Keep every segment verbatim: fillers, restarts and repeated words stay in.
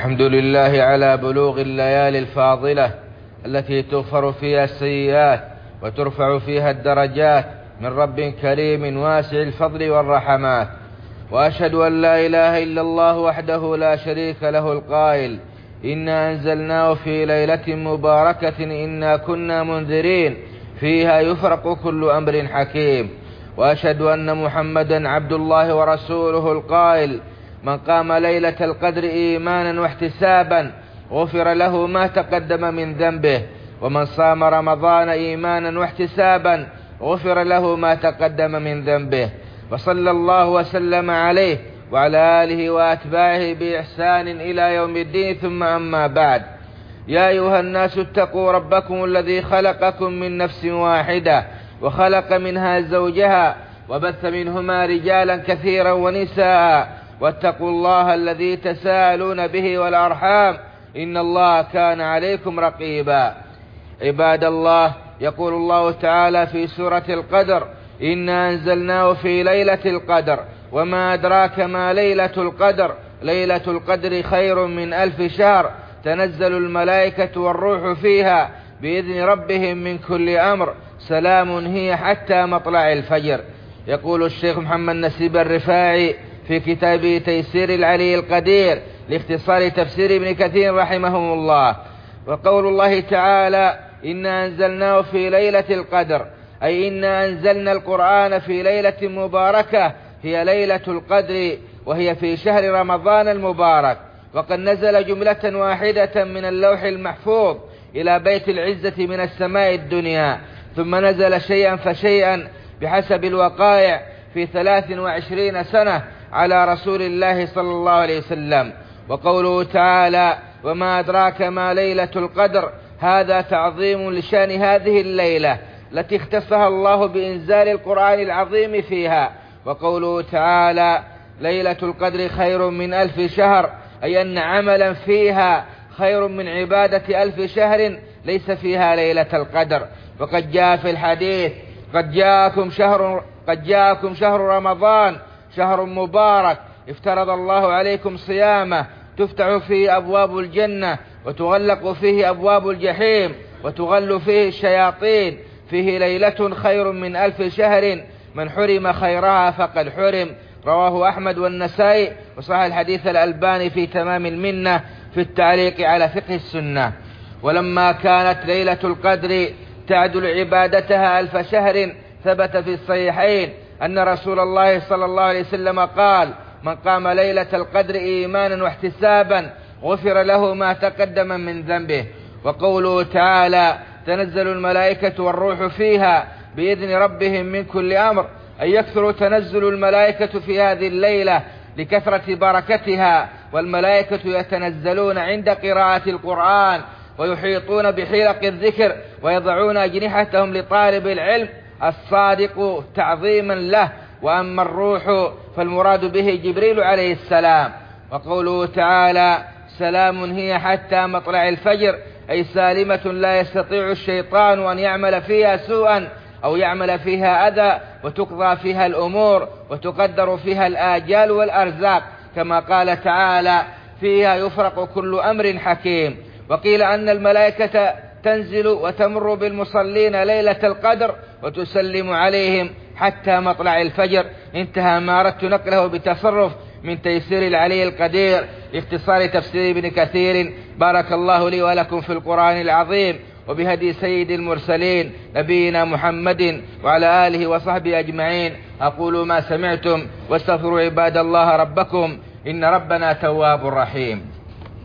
الحمد لله على بلوغ الليالي الفاضلة التي تغفر فيها السيئات وترفع فيها الدرجات من رب كريم واسع الفضل والرحمات. وأشهد أن لا إله إلا الله وحده لا شريك له القائل: إنا أنزلناه في ليلة مباركة إنا كنا منذرين فيها يفرق كل أمر حكيم. وأشهد أن محمدا عبد الله ورسوله القائل: من قام ليلة القدر إيمانا واحتسابا غفر له ما تقدم من ذنبه، ومن صام رمضان إيمانا واحتسابا غفر له ما تقدم من ذنبه. وصلى الله وسلم عليه وعلى آله وأتباعه بإحسان إلى يوم الدين، ثم أما بعد. يا أيها الناس اتقوا ربكم الذي خلقكم من نفس واحدة وخلق منها زوجها وبث منهما رجالا كثيرا ونساء، واتقوا الله الذي تساءلون به والأرحام إن الله كان عليكم رقيبا. عباد الله، يقول الله تعالى في سورة القدر: إنا أنزلناه في ليلة القدر وما أدراك ما ليلة القدر ليلة القدر خير من ألف شهر تنزل الملائكة والروح فيها بإذن ربهم من كل أمر سلام هي حتى مطلع الفجر. يقول الشيخ محمد نسيب الرفاعي في كتابه تيسير العلي القدير لاختصار تفسير ابن كثير رحمه الله: وقول الله تعالى: إنا أنزلناه في ليلة القدر، أي إنا أنزلنا القرآن في ليلة مباركة هي ليلة القدر، وهي في شهر رمضان المبارك. وقد نزل جملة واحدة من اللوح المحفوظ إلى بيت العزة من السماء الدنيا، ثم نزل شيئا فشيئا بحسب الوقائع في ثلاث وعشرين سنة على رسول الله صلى الله عليه وسلم. وقوله تعالى: وما أدراك ما ليلة القدر، هذا تعظيم لشان هذه الليلة التي اختصها الله بإنزال القرآن العظيم فيها. وقوله تعالى: ليلة القدر خير من ألف شهر، أي أن عملا فيها خير من عبادة ألف شهر ليس فيها ليلة القدر. وقد جاء في الحديث: قد جاءكم شهر قد جاءكم شهر رمضان شهر مبارك افترض الله عليكم صيامه، تفتح فيه أبواب الجنة وتغلق فيه أبواب الجحيم وتغل فيه الشياطين، فيه ليلة خير من ألف شهر، من حرم خيرها فقد حرم. رواه أحمد والنسائي، وصحح الحديث الألباني في تمام المنة في التعليق على فقه السنة. ولما كانت ليلة القدر تعدل عبادتها ألف شهر، ثبت في الصحيحين أن رسول الله صلى الله عليه وسلم قال: من قام ليلة القدر إيمانا واحتسابا غفر له ما تقدم من ذنبه. وقوله تعالى: تنزل الملائكة والروح فيها بإذن ربهم من كل أمر، أي يكثر تنزل الملائكة في هذه الليلة لكثرة بركتها، والملائكة يتنزلون عند قراءة القرآن ويحيطون بحلق الذكر ويضعون أجنحتهم لطالب العلم الصادق تعظيما له. وأما الروح فالمراد به جبريل عليه السلام. وقوله تعالى: سلام هي حتى مطلع الفجر، أي سالمة لا يستطيع الشيطان أن يعمل فيها سوءا أو يعمل فيها أذى، وتقضى فيها الأمور وتقدر فيها الآجال والأرزاق، كما قال تعالى: فيها يفرق كل أمر حكيم. وقيل أن الملائكة تنزل وتمر بالمصلين ليلة القدر وتسلم عليهم حتى مطلع الفجر. انتهى ما أردت نقله بتصرف من تيسير العلي القدير لاختصار تفسير ابن كثير. بارك الله لي ولكم في القرآن العظيم وبهدي سيد المرسلين نبينا محمد وعلى آله وصحبه أجمعين. أقول ما سمعتم واستغفروا عباد الله ربكم إن ربنا تواب رحيم.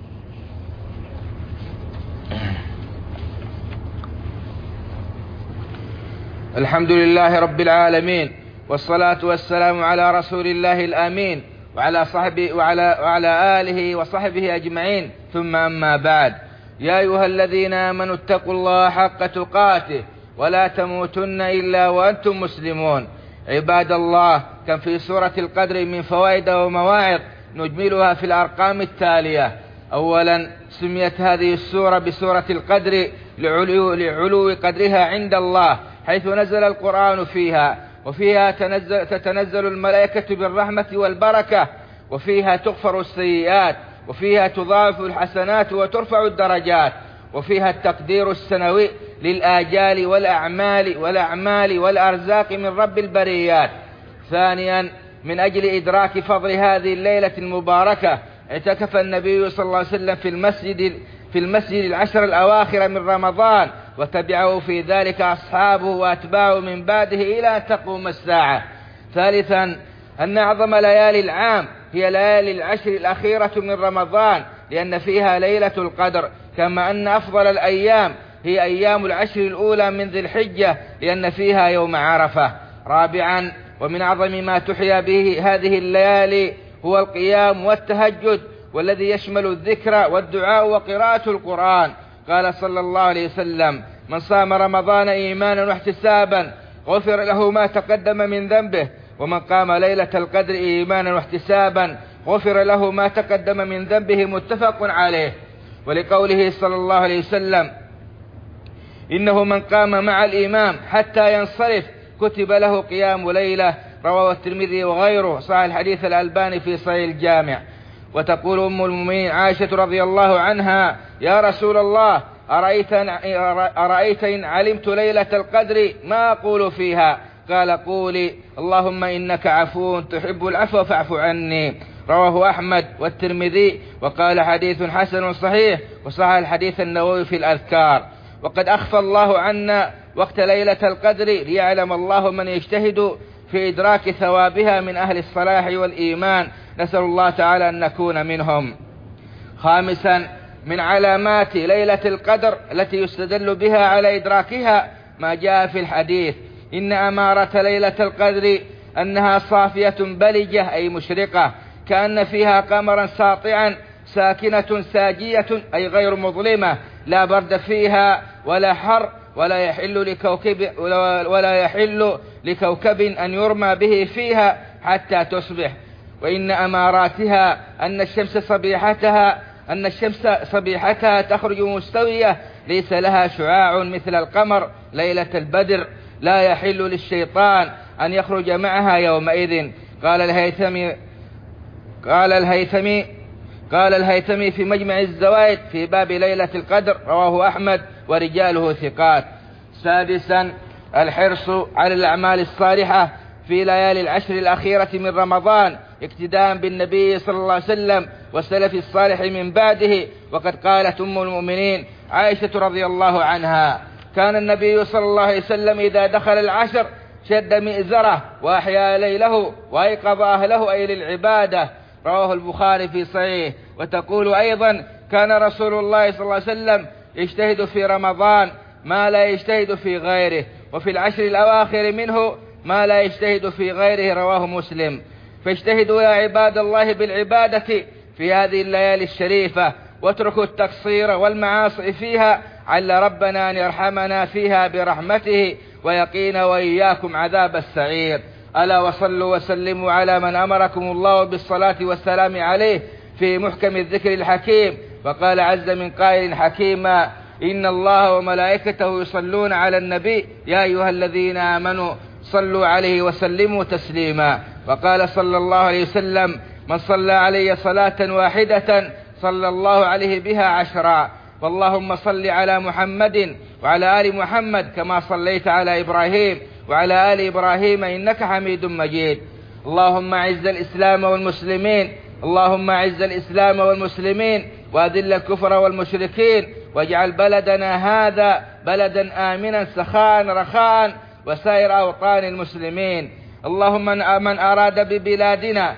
الحمد لله رب العالمين، والصلاة والسلام على رسول الله الآمين وعلى صحبه وعلى, وعلى آله وصحبه أجمعين، ثم أما بعد. يا أيها الذين آمنوا اتقوا الله حق تقاته ولا تموتن إلا وأنتم مسلمون. عباد الله، كم في سورة القدر من فوائد ومواعظ نجملها في الأرقام التالية. أولا، سميت هذه السورة بسورة القدر لعلو, لعلو قدرها عند الله، حيث نزل القرآن فيها، وفيها تنزل تتنزل الملائكة بالرحمة والبركة، وفيها تغفر السيئات وفيها تضاعف الحسنات وترفع الدرجات، وفيها التقدير السنوي للآجال والأعمال والأعمال والأرزاق من رب البريات. ثانيا، من أجل إدراك فضل هذه الليلة المباركة اعتكف النبي صلى الله عليه وسلم في المسجد في المسجد العشر الأواخر من رمضان، وتبعه في ذلك أصحابه وأتباعه من بعده إلى أن تقوم الساعة. ثالثا، أن أعظم ليالي العام هي ليالي العشر الأخيرة من رمضان، لأن فيها ليلة القدر، كما أن أفضل الأيام هي أيام العشر الأولى من ذي الحجة، لأن فيها يوم عرفة. رابعا، ومن أعظم ما تحيا به هذه الليالي هو القيام والتهجد، والذي يشمل الذكر والدعاء وقراءة القرآن. قال صلى الله عليه وسلم: من صام رمضان إيمانا واحتسابا غفر له ما تقدم من ذنبه، ومن قام ليلة القدر إيمانا واحتسابا غفر له ما تقدم من ذنبه. متفق عليه. ولقوله صلى الله عليه وسلم: إنه من قام مع الإمام حتى ينصرف كتب له قيام ليلة. رواه الترمذي وغيره. صحيح الحديث الألباني في صحيح الجامع. وتقول أم المؤمنين عائشة رضي الله عنها: يا رسول الله، أرأيت إن, أرأيت إن علمت ليلة القدر ما أقول فيها؟ قال: قولي اللهم إنك عفو تحب العفو فاعف عني. رواه أحمد والترمذي وقال حديث حسن صحيح. وصحح الحديث النووي في الأذكار. وقد أخفى الله عنا وقت ليلة القدر ليعلم الله من يجتهد في إدراك ثوابها من أهل الصلاح والإيمان. نسأل الله تعالى أن نكون منهم. خامسا، من علامات ليلة القدر التي يستدل بها على إدراكها ما جاء في الحديث: إن أمارة ليلة القدر أنها صافية بلجة، أي مشرقة، كأن فيها قمرا ساطعا، ساكنة ساجية، أي غير مظلمة، لا برد فيها ولا حر، ولا يحل لكوكب ولا يحل لكوكب أن يرمى به فيها حتى تصبح. وإن أماراتها أن الشمس صبيحتها أن الشمس صبيحتها تخرج مستوية، ليس لها شعاع مثل القمر ليلة البدر، لا يحل للشيطان أن يخرج معها يومئذ. قال الهيثمي قال الهيثمي قال الهيثمي في مجمع الزوائد في باب ليلة القدر. رواه أحمد ورجاله ثقات. سادسا، الحرص على الأعمال الصالحة في ليالي العشر الأخيرة من رمضان اقتداء بالنبي صلى الله عليه وسلم والسلف الصالح من بعده. وقد قالت أم المؤمنين عائشة رضي الله عنها: كان النبي صلى الله عليه وسلم إذا دخل العشر شد مئزره وأحيا ليله وأيقظ أهله، أي للعبادة. رواه البخاري في صحيح. وتقول أيضا: كان رسول الله صلى الله عليه وسلم يجتهد في رمضان ما لا يجتهد في غيره، وفي العشر الأواخر منه ما لا يجتهد في غيره. رواه مسلم. فاجتهدوا يا عباد الله بالعبادة في هذه الليالي الشريفة، واتركوا التقصير والمعاصي فيها، عل ربنا أن يرحمنا فيها برحمته ويقينا وإياكم عذاب السعير. ألا وصلوا وسلموا على من أمركم الله بالصلاة والسلام عليه في محكم الذكر الحكيم. وقال عز من قائل حكيما: إن الله وملائكته يصلون على النبي يا أيها الذين آمنوا صلوا عليه وسلموا تسليما. وقال صلى الله عليه وسلم: من صلى علي صلاة واحدة صلى الله عليه بها عشرا. واللهم صل على محمد وعلى آل محمد كما صليت على إبراهيم وعلى آل إبراهيم إنك حميد مجيد. اللهم أعز الإسلام والمسلمين اللهم أعز الإسلام والمسلمين وأذل الكفر والمشركين، واجعل بلدنا هذا بلدا آمنا سخاء رخاء وسائر أوطان المسلمين. اللهم من أراد ببلادنا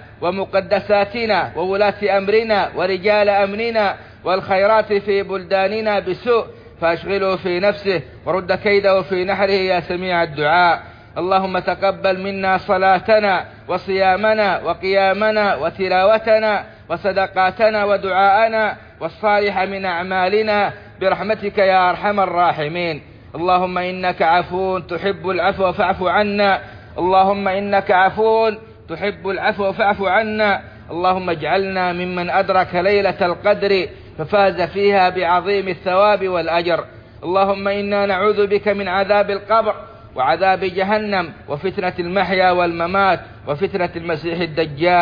ومقدساتنا وولاة أمرنا ورجال أمننا والخيرات في بلداننا بسوء فاشغله في نفسه ورد كيده في نحره يا سميع الدعاء. اللهم تقبل منا صلاتنا وصيامنا وقيامنا وتلاوتنا وصدقاتنا ودعاءنا والصالح من أعمالنا برحمتك يا أرحم الراحمين. اللهم إنك عفو تحب العفو فاعف عنا اللهم إنك عفو تحب العفو فاعف عنا. اللهم اجعلنا ممن أدرك ليلة القدر ففاز فيها بعظيم الثواب والأجر. اللهم إنا نعوذ بك من عذاب القبر وعذاب جهنم وفتنة المحيا والممات وفتنة المسيح الدجال.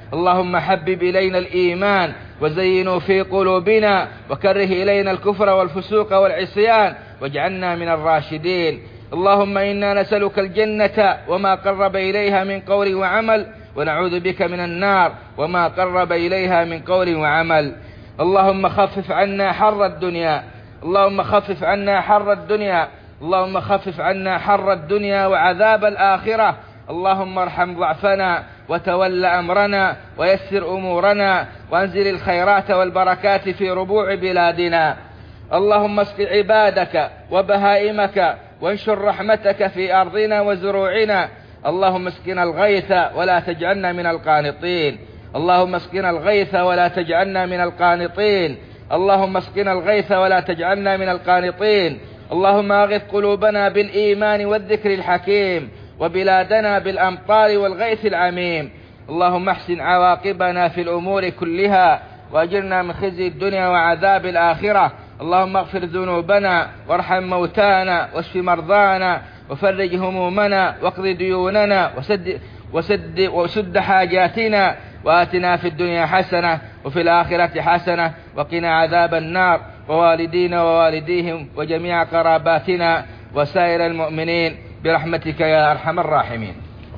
اللهم حبب إلينا الإيمان وزينه في قلوبنا وكره إلينا الكفر والفسوق والعصيان واجعلنا من الراشدين. اللهم إنا نسألك الجنة وما قرب إليها من قول وعمل، ونعوذ بك من النار وما قرب إليها من قول وعمل. اللهم خفف عنا حر الدنيا اللهم خفف عنا حر الدنيا اللهم خفف عنا حر الدنيا وعذاب الآخرة. اللهم ارحم ضعفنا وتول أمرنا ويسر أمورنا وأنزل الخيرات والبركات في ربوع بلادنا. اللهم اسق عبادك وبهائمك وانشر رحمتك في أرضنا وزروعنا. اللهم اسقنا الغيث ولا تجعلنا من القانطين اللهم اسقنا الغيث ولا تجعلنا من القانطين اللهم اسقنا الغيث ولا تجعلنا من القانطين. اللهم أغث قلوبنا بالإيمان والذكر الحكيم وبلادنا بالأمطار والغيث العميم. اللهم احسن عواقبنا في الأمور كلها وأجرنا من خزي الدنيا وعذاب الآخرة. اللهم اغفر ذنوبنا وارحم موتانا واشف مرضانا وفرج همومنا واقض ديوننا وسد, وسد, وسد حاجاتنا وآتنا في الدنيا حسنة وفي الآخرة حسنة وقنا عذاب النار ووالدينا ووالديهم وجميع قراباتنا وسائر المؤمنين برحمتك يا أرحم الراحمين.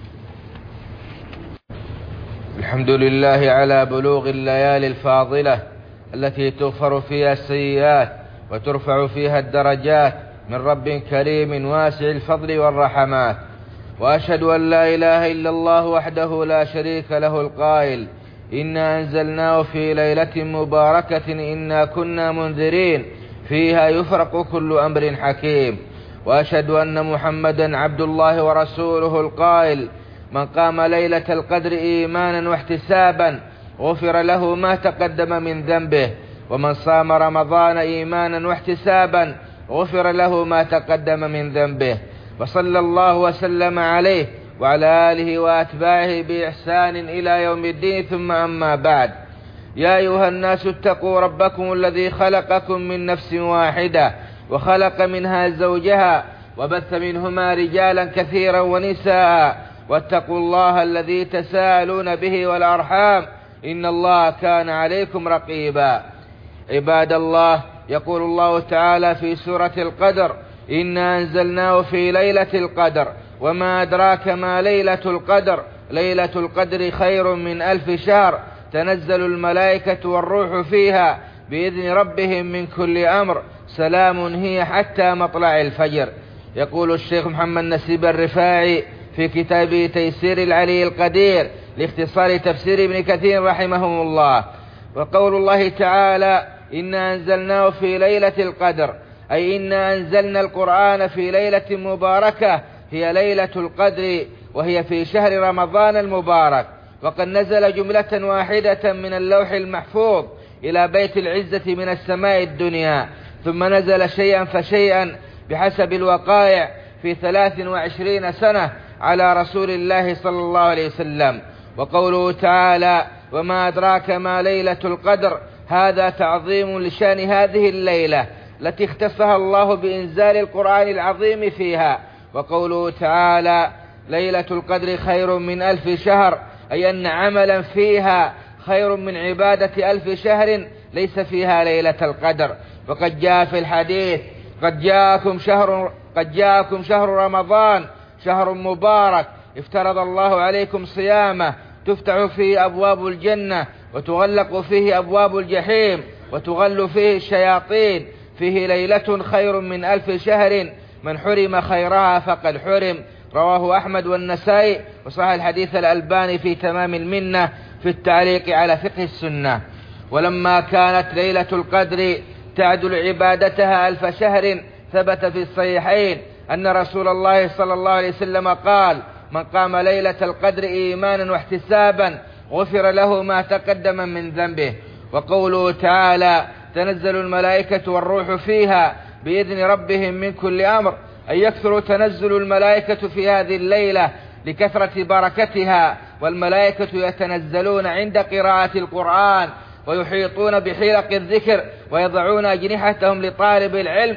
الحمد لله على بلوغ الليالي الفاضلة التي تغفر فيها السيئات وترفع فيها الدرجات من رب كريم واسع الفضل والرحمات. وأشهد أن لا إله إلا الله وحده لا شريك له القائل إنا أنزلناه في ليلة مباركة إنا كنا منذرين فيها يفرق كل أمر حكيم. وأشهد أن محمدا عبد الله ورسوله القائل من قام ليلة القدر إيمانا واحتسابا غفر له ما تقدم من ذنبه ومن صام رمضان إيمانا واحتسابا غفر له ما تقدم من ذنبه. وصلى الله وسلم عليه وعلى آله وأتباعه بإحسان إلى يوم الدين. ثم أما بعد، يا أيها الناس اتقوا ربكم الذي خلقكم من نفس واحدة وخلق منها زوجها وبث منهما رجالا كثيرا ونساء واتقوا الله الذي تساءلون به والأرحام إن الله كان عليكم رقيبا. عباد الله، يقول الله تعالى في سورة القدر إنا أنزلناه في ليلة القدر وما أدراك ما ليلة القدر ليلة القدر خير من ألف شهر تنزل الملائكة والروح فيها بإذن ربهم من كل أمر سلام هي حتى مطلع الفجر. يقول الشيخ محمد نسيب الرفاعي في كتابه تيسير العلي القدير لاختصار تفسير ابن كثير رحمه الله: وقول الله تعالى إنا أنزلناه في ليلة القدر أي إنا أنزلنا القرآن في ليلة مباركة هي ليلة القدر وهي في شهر رمضان المبارك. وقد نزل جملة واحدة من اللوح المحفوظ إلى بيت العزة من السماء الدنيا، ثم نزل شيئا فشيئا بحسب الوقائع في ثلاث وعشرين سنة على رسول الله صلى الله عليه وسلم. وقوله تعالى وما أدراك ما ليلة القدر هذا تعظيم لشان هذه الليلة التي اختصها الله بإنزال القرآن العظيم فيها. وقوله تعالى ليلة القدر خير من ألف شهر أي أن عملا فيها خير من عبادة ألف شهر ليس فيها ليلة القدر. وقد جاء في الحديث قد جاءكم شهر قد جاءكم شهر رمضان شهر مبارك افترض الله عليكم صيامه تفتح فيه أبواب الجنة وتغلق فيه أبواب الجحيم وتغل فيه الشياطين، فيه ليلة خير من ألف شهر من حرم خيرها فقد حرم. رواه أحمد والنسائي وصحح الحديث الألباني في تمام المنة في التعليق على فقه السنة. ولما كانت ليلة القدر تعدل عبادتها ألف شهر ثبت في الصحيحين أن رسول الله صلى الله عليه وسلم قال من قام ليلة القدر إيمانا واحتسابا غفر له ما تقدم من ذنبه. وقوله تعالى تنزل الملائكة والروح فيها بإذن ربهم من كل أمر أي يكثر تنزل الملائكة في هذه الليلة لكثرة بركتها، والملائكة يتنزلون عند قراءة القرآن ويحيطون بحلق الذكر ويضعون أجنحتهم لطالب العلم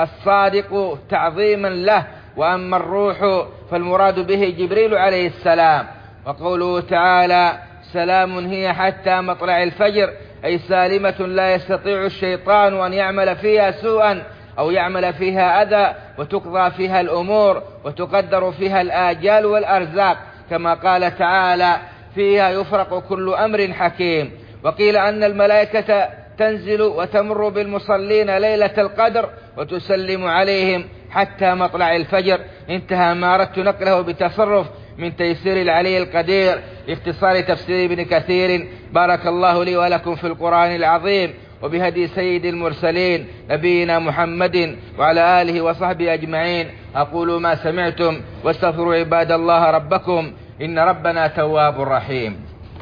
الصادق تعظيما له. وأما الروح فالمراد به جبريل عليه السلام. وقوله تعالى سلام هي حتى مطلع الفجر، أي سالمة لا يستطيع الشيطان أن يعمل فيها سوءا أو يعمل فيها أذى، وتقضى فيها الأمور وتقدر فيها الآجال والأرزاق، كما قال تعالى: فيها يفرق كل أمر حكيم. وقيل أن الملائكة تنزل وتمر بالمصلين ليلة القدر وتسلم عليهم حتى مطلع الفجر. انتهى ما أردت نقله بتصرف من تيسير العلي القدير لاختصار تفسير ابن كثير. بارك الله لي ولكم في القرآن العظيم وبهدي سيد المرسلين نبينا محمد وعلى آله وصحبه أجمعين. أقول ما سمعتم واستغفروا عباد الله ربكم إن ربنا تواب رحيم.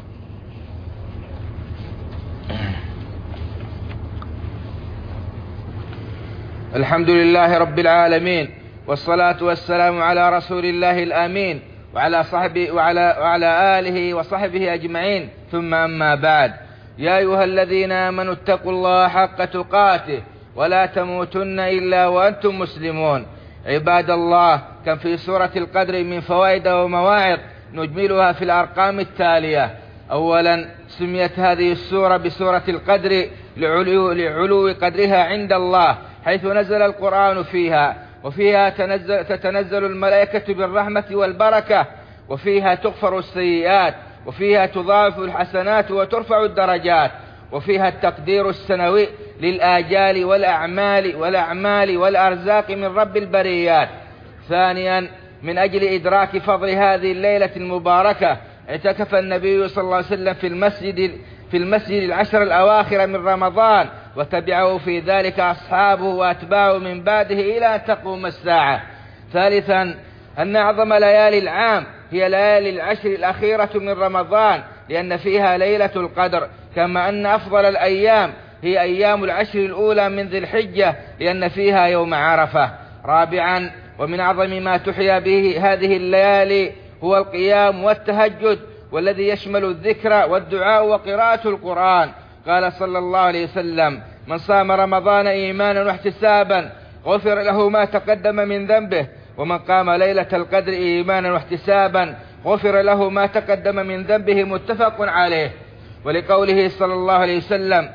الحمد لله رب العالمين، والصلاة والسلام على رسول الله الآمين وعلى صحبه وعلى, وعلى آله وصحبه أجمعين، ثم أما بعد. يا أيها الذين آمنوا اتقوا الله حق تقاته ولا تموتن إلا وأنتم مسلمون. عباد الله، كم في سورة القدر من فوائد ومواعظ نجملها في الأرقام التالية. أولا، سميت هذه السورة بسورة القدر لعلو, لعلو قدرها عند الله، حيث نزل القرآن فيها، وفيها تنزل تتنزل الملائكة بالرحمة والبركة، وفيها تغفر السيئات، وفيها تضاعف الحسنات وترفع الدرجات، وفيها التقدير السنوي للآجال والأعمال والأعمال والأرزاق من رب البريات. ثانيا، من أجل إدراك فضل هذه الليلة المباركة اعتكف النبي صلى الله عليه وسلم في المسجد في المسجد العشر الأواخر من رمضان، وتبعه في ذلك أصحابه وأتباعه من بعده إلى أن تقوم الساعة. ثالثا، أن أعظم ليالي العام هي ليالي العشر الأخيرة من رمضان، لأن فيها ليلة القدر، كما أن أفضل الأيام هي أيام العشر الأولى من ذي الحجة، لأن فيها يوم عرفة. رابعا، ومن أعظم ما تحيا به هذه الليالي هو القيام والتهجد، والذي يشمل الذكر والدعاء وقراءة القرآن. قال صلى الله عليه وسلم: من صام رمضان إيمانا واحتسابا غفر له ما تقدم من ذنبه، ومن قام ليلة القدر إيمانا واحتسابا غفر له ما تقدم من ذنبه. متفق عليه. ولقوله صلى الله عليه وسلم: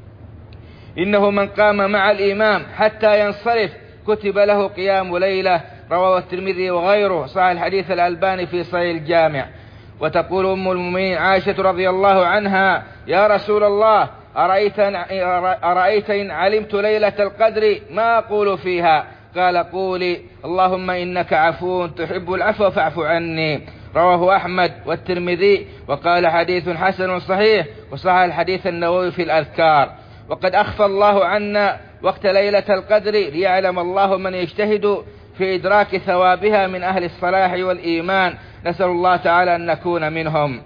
إنه من قام مع الإمام حتى ينصرف كتب له قيام ليلة. رواه الترمذي وغيره. صحيح الحديث الألباني في صحيح الجامع. وتقول أم المؤمنين عائشة رضي الله عنها: يا رسول الله، أرأيت إن, أرأيت إن علمت ليلة القدر ما أقول فيها؟ قال: قولي اللهم إنك عفو تحب العفو فاعف عني. رواه أحمد والترمذي، وقال حديث حسن صحيح. وصح الحديث النووي في الأذكار. وقد أخفى الله عنا وقت ليلة القدر ليعلم الله من يجتهد في إدراك ثوابها من أهل الصلاح والإيمان. نسأل الله تعالى أن نكون منهم.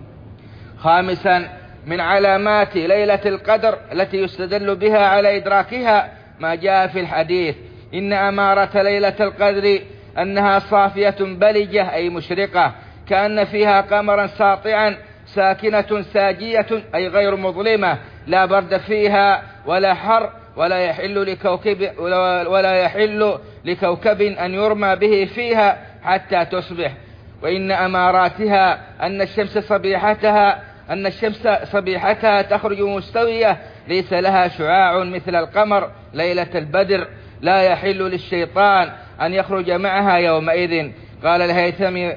خامسا، من علامات ليلة القدر التي يستدل بها على إدراكها ما جاء في الحديث: إن أمارة ليلة القدر أنها صافية بلجة، أي مشرقة، كأن فيها قمرا ساطعا، ساكنة ساجية، أي غير مظلمة، لا برد فيها ولا حر، ولا يحل لكوكب ولا يحل لكوكب أن يرمى به فيها حتى تصبح. وإن أماراتها أن الشمس صبيحتها أن الشمس صبيحتها تخرج مستوية، ليس لها شعاع مثل القمر ليلة البدر، لا يحل للشيطان أن يخرج معها يومئذ. قال الهيثمي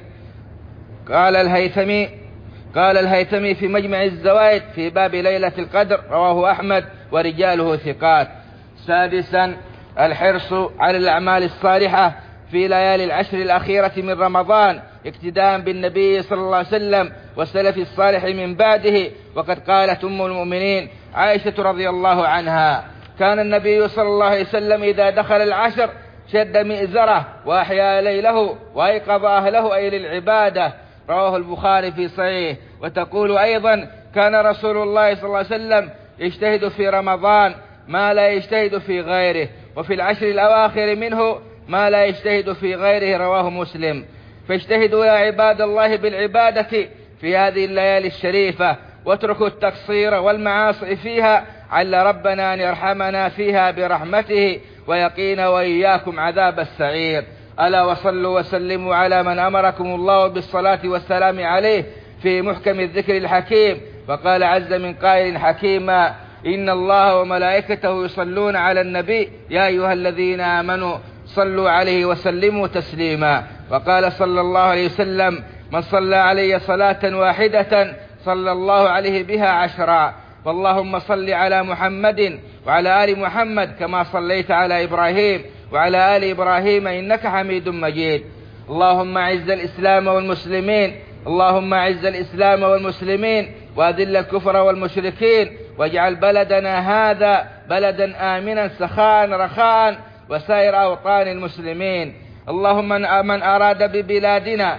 قال الهيثمي قال الهيثمي في مجمع الزوائد في باب ليلة القدر. رواه أحمد ورجاله ثقات. سادسا، الحرص على الأعمال الصالحة في ليالي العشر الأخيرة من رمضان، اقتداء بالنبي صلى الله عليه وسلم والسلف الصالح من بعده. وقد قالت أم المؤمنين عائشة رضي الله عنها: كان النبي صلى الله عليه وسلم إذا دخل العشر شد مئزره وأحيا ليله وأيقظ أهله، أي للعبادة. رواه البخاري في صحيح. وتقول أيضا: كان رسول الله صلى الله عليه وسلم يجتهد في رمضان ما لا يجتهد في غيره، وفي العشر الأواخر منه ما لا يجتهد في غيره. رواه مسلم. فاجتهدوا يا عباد الله بالعبادة في هذه الليالي الشريفة، واتركوا التقصير والمعاصي فيها، عل ربنا أن يرحمنا فيها برحمته ويقينا وإياكم عذاب السعير. ألا وصلوا وسلموا على من أمركم الله بالصلاة والسلام عليه في محكم الذكر الحكيم: فقال عز من قائل حكيما: إن الله وملائكته يصلون على النبي يا أيها الذين آمنوا صلوا عليه وسلموا تسليما. وقال صلى الله عليه وسلم: من صلى علي صلاة واحدة صلى الله عليه بها عشرا. فاللهم صل على محمد وعلى آل محمد كما صليت على إبراهيم وعلى آل إبراهيم إنك حميد مجيد. اللهم أعز الإسلام والمسلمين اللهم أعز الإسلام والمسلمين وأذل الكفر والمشركين، واجعل بلدنا هذا بلدا آمنا سخاء رخاء وسائر أوطان المسلمين. اللهم من أراد ببلادنا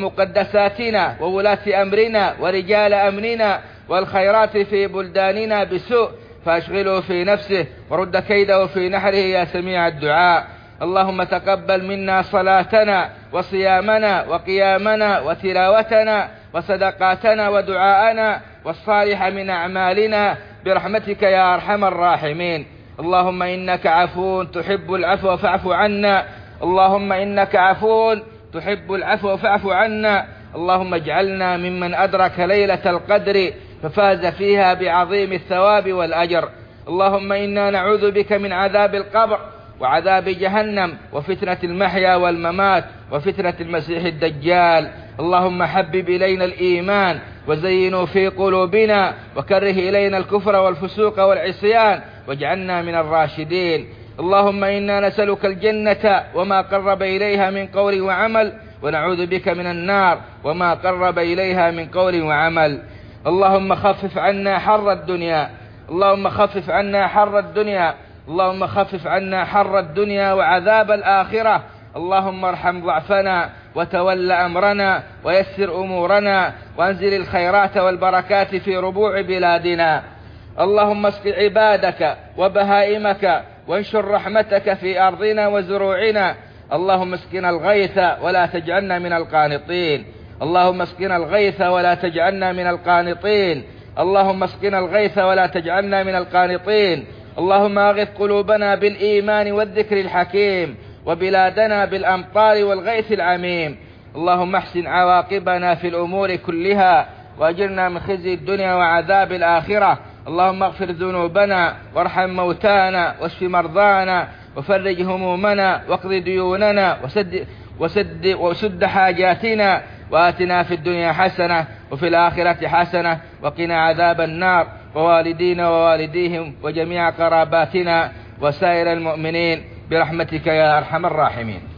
ومقدساتنا وولاة أمرنا ورجال أمننا والخيرات في بلداننا بسوء فأشغله في نفسه ورد كيده في نحره يا سميع الدعاء. اللهم تقبل منا صلاتنا وصيامنا وقيامنا وتلاوتنا وصدقاتنا ودعاءنا والصالح من أعمالنا برحمتك يا أرحم الراحمين. اللهم إنك عفو تحب العفو فاعف عنا اللهم إنك عفو تحب العفو فاعف عنا. اللهم اجعلنا ممن أدرك ليلة القدر ففاز فيها بعظيم الثواب والأجر. اللهم إنا نعوذ بك من عذاب القبر وعذاب جهنم وفتنة المحيا والممات وفتنة المسيح الدجال. اللهم حبب إلينا الإيمان وزينه في قلوبنا وكره إلينا الكفر والفسوق والعصيان واجعلنا من الراشدين. اللهم إنا نسألك الجنة وما قرب إليها من قول وعمل ونعوذ بك من النار وما قرب إليها من قول وعمل. اللهم خفف عنا حر الدنيا اللهم خفف عنا حر الدنيا اللهم خفف عنا حر الدنيا وعذاب الآخرة. اللهم ارحم ضعفنا وتول أمرنا ويسر أمورنا وانزل الخيرات والبركات في ربوع بلادنا. اللهم اسق عبادك وبهائمك وانشر رحمتك في أرضنا وزروعنا. اللهم اسقنا الغيث ولا تجعلنا من القانطين اللهم اسقنا الغيث ولا تجعلنا من القانطين اللهم اسقنا الغيث ولا تجعلنا من القانطين. اللهم أغث قلوبنا بالإيمان والذكر الحكيم وبلادنا بالأمطار والغيث العميم. اللهم احسن عواقبنا في الأمور كلها وأجرنا من خزي الدنيا وعذاب الآخرة. اللهم اغفر ذنوبنا وارحم موتانا واشف مرضانا وفرج همومنا واقض ديوننا وسد, وسد, وسد حاجاتنا وآتنا في الدنيا حسنة وفي الآخرة حسنة وقنا عذاب النار ووالدينا ووالديهم وجميع قراباتنا وسائر المؤمنين برحمتك يا أرحم الراحمين.